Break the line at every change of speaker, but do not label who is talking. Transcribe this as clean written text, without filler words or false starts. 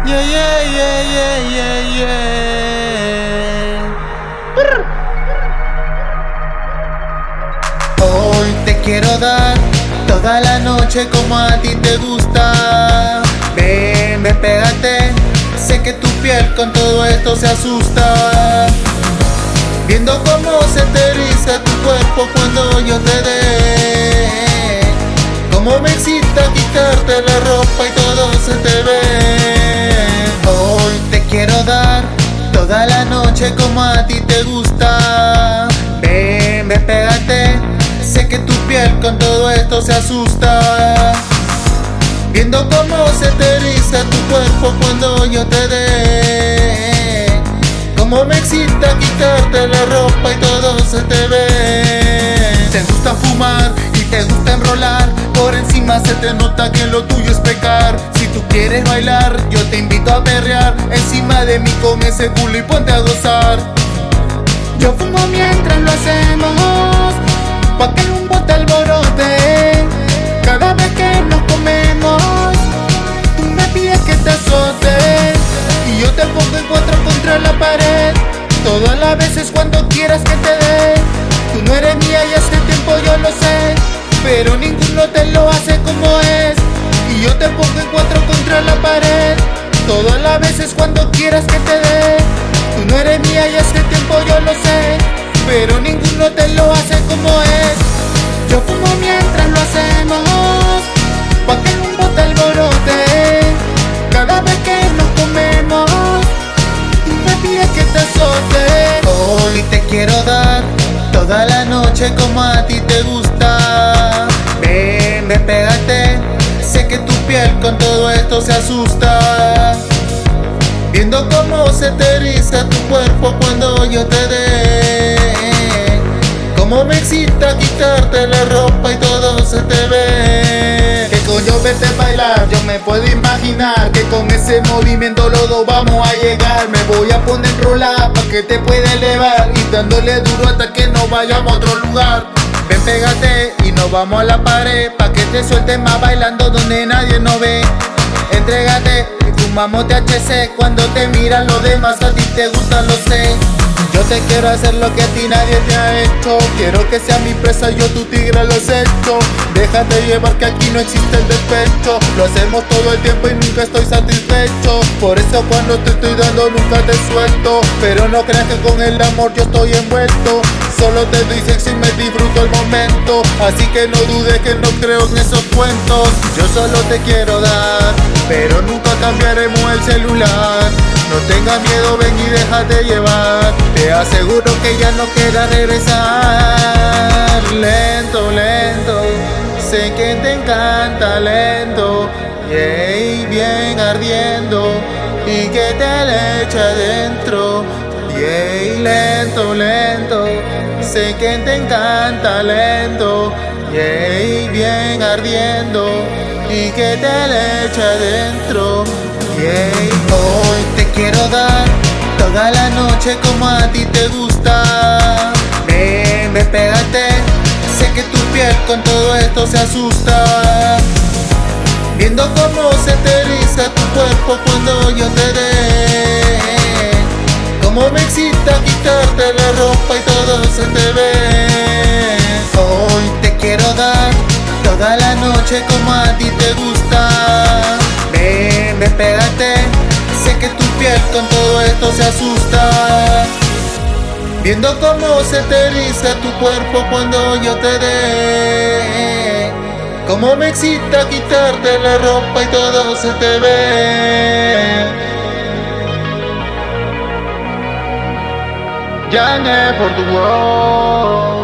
Yeah, yeah, yeah, yeah, yeah, yeah. Hoy te quiero dar toda la noche como a ti te gusta. Ven, ven, pégate. Sé que tu piel con todo esto se asusta. Viendo cómo se te eriza tu cuerpo cuando yo te dé. Cómo me excita quitarte la ropa y todo se te ve. Hoy te quiero dar toda la noche como a ti te gusta. Ven, ven, pégate. Sé que tu piel con todo esto se asusta. Viendo cómo se te eriza tu cuerpo cuando yo te dé. Cómo me excita quitarte la ropa y todo se te ve. Te gusta fumar y te gusta enrolar. Por encima se te nota que lo tuyo es pecar. Si tú quieres bailar, yo te invito a perrear. Encima de mí con ese culo y ponte a gozar. Yo fumo mientras lo hacemos, pa' que el humo te alborote. Cada vez que nos comemos, tú me pides que te azote. Y yo te pongo en cuatro contra la pared. Todas las veces cuando quieras que te dé. Tú no eres mía y hace tiempo yo lo sé, pero ninguno te lo hace como es. Y yo te pongo en cuatro contra la pared. Todas las veces cuando quieras que te dé. Tú no eres mía y hace tiempo yo lo sé, pero ninguno te lo hace como es. Yo fumo mientras lo hacemos, pa' que el humo te alborote. Cada vez que nos comemos, tú me pides que te azote. Hoy te quiero dar toda la noche como a ti te gusta. Ven, ven, pégate. Sé que tu piel con todo esto se asusta. Viendo cómo se te eriza tu cuerpo cuando yo te dé. Cómo me excita quitarte la ropa y todo se te ve. Que con yo verte bailar, yo me puedo imaginar que con ese movimiento los dos vamos a llegar. Me voy a poner enrolar pa' que te pueda elevar, y dándole duro hasta que nos vayamos a otro lugar. Ven, pégate y nos vamos a la pared, pa' que te sueltes más bailando donde nadie nos ve. Entrégate y fumamos THC. Cuando te miran los demás a ti te gusta, lo sé. Yo te quiero hacer lo que a ti nadie te ha hecho. Quiero que seas mi presa, yo tu tigre lo hecho. Déjate llevar que aquí no existe el despecho. Lo hacemos todo el tiempo y nunca estoy satisfecho. Por eso cuando te estoy dando nunca te suelto. Pero no creas que con el amor yo estoy envuelto. Solo te doy sexo y me disfruto el momento. Así que no dudes que no creo en esos cuentos. Yo solo te quiero dar, pero nunca cambiaremos el celular. No tengas miedo, ven y déjate llevar. Te aseguro que ya no queda regresar. Lento, lento, sé que te encanta lento. Yeah, bien ardiendo y que te le echa adentro. Yeah, lento, lento, sé que te encanta lento. Yeah, bien ardiendo y que te le echa adentro. Yeah. Hoy te quiero dar toda la noche como a ti te gusta. Ven, ven, pégate. Sé que tu piel con todo esto se asusta. Viendo cómo se te eriza tu cuerpo cuando yo te dé. Cómo me excita quitarte la ropa y todo se te ve. Hoy te quiero dar toda la noche como a ti te gusta. Ven, ven, pégate. Sé que tu piel con todo esto se asusta. Viendo cómo se te eriza tu cuerpo cuando yo te dé. Cómo me excita quitarte la ropa y todo se te ve. Llame por tu voz.